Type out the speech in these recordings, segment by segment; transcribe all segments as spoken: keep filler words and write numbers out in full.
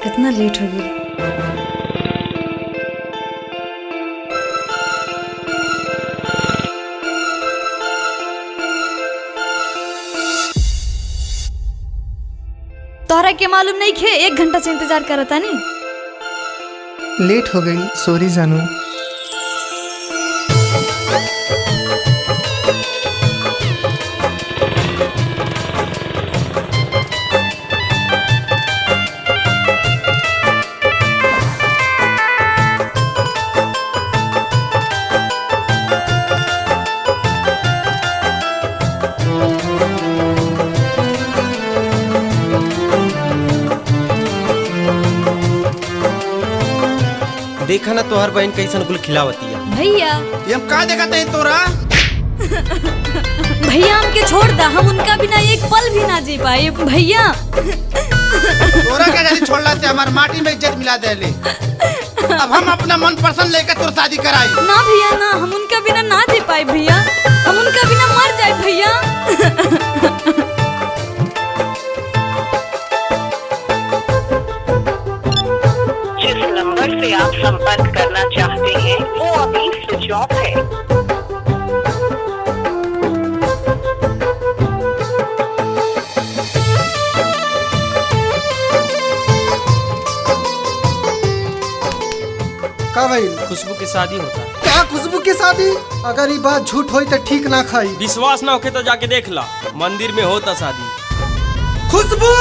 कितना लेट हो गई। तोहरा के मालूम नहीं खे एक घंटा से इंतजार करता नहीं। लेट हो गई, सॉरी जानू। देखा ना तोहर बहन कैसन गुल खिलावती है। भैया ये हम का देखते हैं तोरा। भैया हमके छोड़ दा, हम उनका बिना एक पल भी ना जी पाए। भैया तोरा क्या जानी छोड़ला से हमार माटी में इज्जत मिला देले। अब हम अपना मन पसंद लेकर तोर शादी कराई। ना भैया ना, हम उनका बिना ना जी पाए भैया, हम उनका बिना मर जाए भैया। जिस नंबर से आप संपर्क करना चाहते हैं वो अभी स्विच ऑफ है। का भाई खुशबू की शादी होता है। क्या खुशबू की शादी? अगर ये बात झूठ होई तो ठीक ना खाई। विश्वास ना होके तो जाके देख ला, मंदिर में होता शादी। खुशबू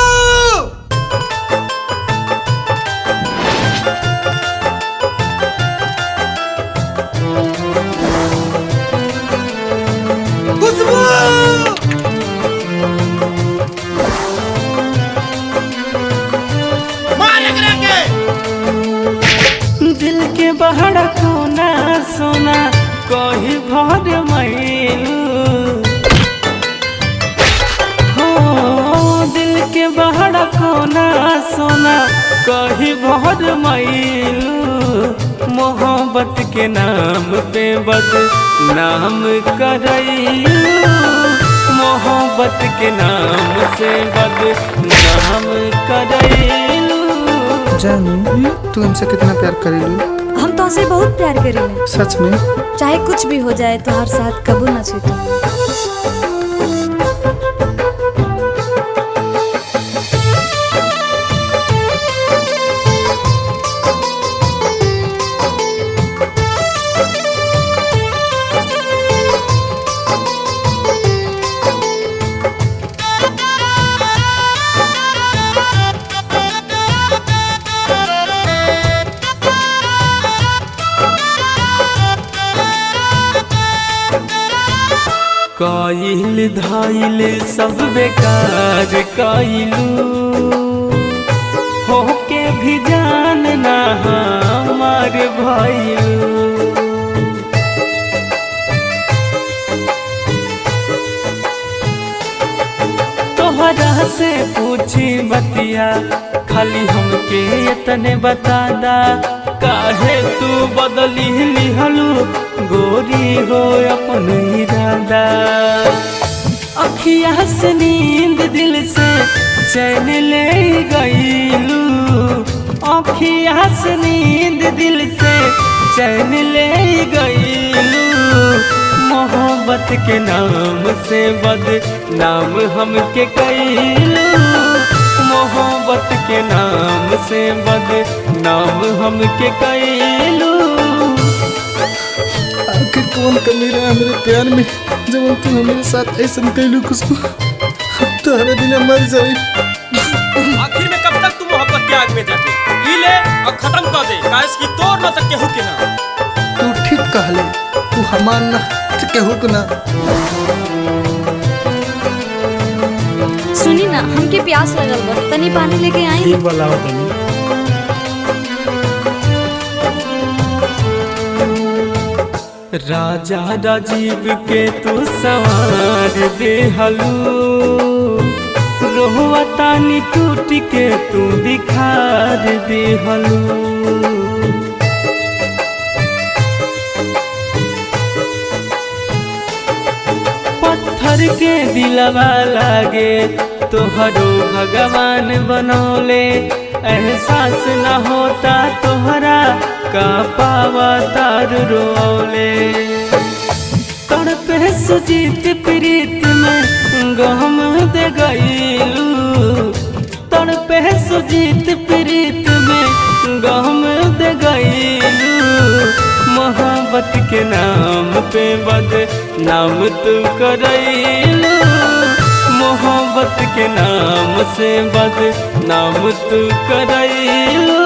खुशबू मार एकरा के। दिल के बहड़ कोना सोना कही भर मैलू हो, दिल के बहड़ कोना सोना कही भर मैलू। मोहब्बत के नाम पे बद नाम करैलू, मोहब्बत के नाम से बद नाम करैलू। जानू तू हमसे कितना प्यार करेलू? हम तो उसे बहुत प्यार करेंगे, सच में? चाहे कुछ भी हो जाए तो हर साथ कबू ना छूटे। काइल धाइल सब बेकार काइलू, होके भी जानना हमार भाईलू। तोहरा से पूछी बतिया खाली हमके इतने बता दा, काहे तू बदली लिहलू गोरी हो अपन इरादा। अखिया से नींद दिल से चैन ले गईलू, अखिया से नींद दिल से चैन ले गईलू। मोहब्बत के नाम से बद नाम हमके कैलू, मोहब्बत के नाम से बद नाम हमके कैलू। आखिर कौन कमी रहा मेरे प्यार में जब तू हमारे साथ ऐसा कैलू? खुशबू तुम्हारे बिना मर जाए। आखिर में कब तक तू मोहब्बत के आग में जाके पी ले और खत्म कर दे, काश की तोड़ न तक केहू के ना। तू ठीक कहले, तू हमार ना तो केहू के ना। सुनी ना, हमके प्यास लगल बा, तनी पानी लेके आई। ठीक बोलाओ तनी। राजा राजीव के तू सवार देहलू, रोहुआ तानी टूट के तू बिखार देहलू। पत्थर के दिलवा लागे तोहरो भगवान बनौले, एहसास न होता तोहरा का पावा तार रोले। तड़पे सुजीत प्रीत में गम दे गईलू, तड़पे सुजीत प्रीत में गम दे गईलू। मोहब्बत के नाम पे बद नाम तू करैलू, मोहब्बत के नाम से बद नाम तू करैलू।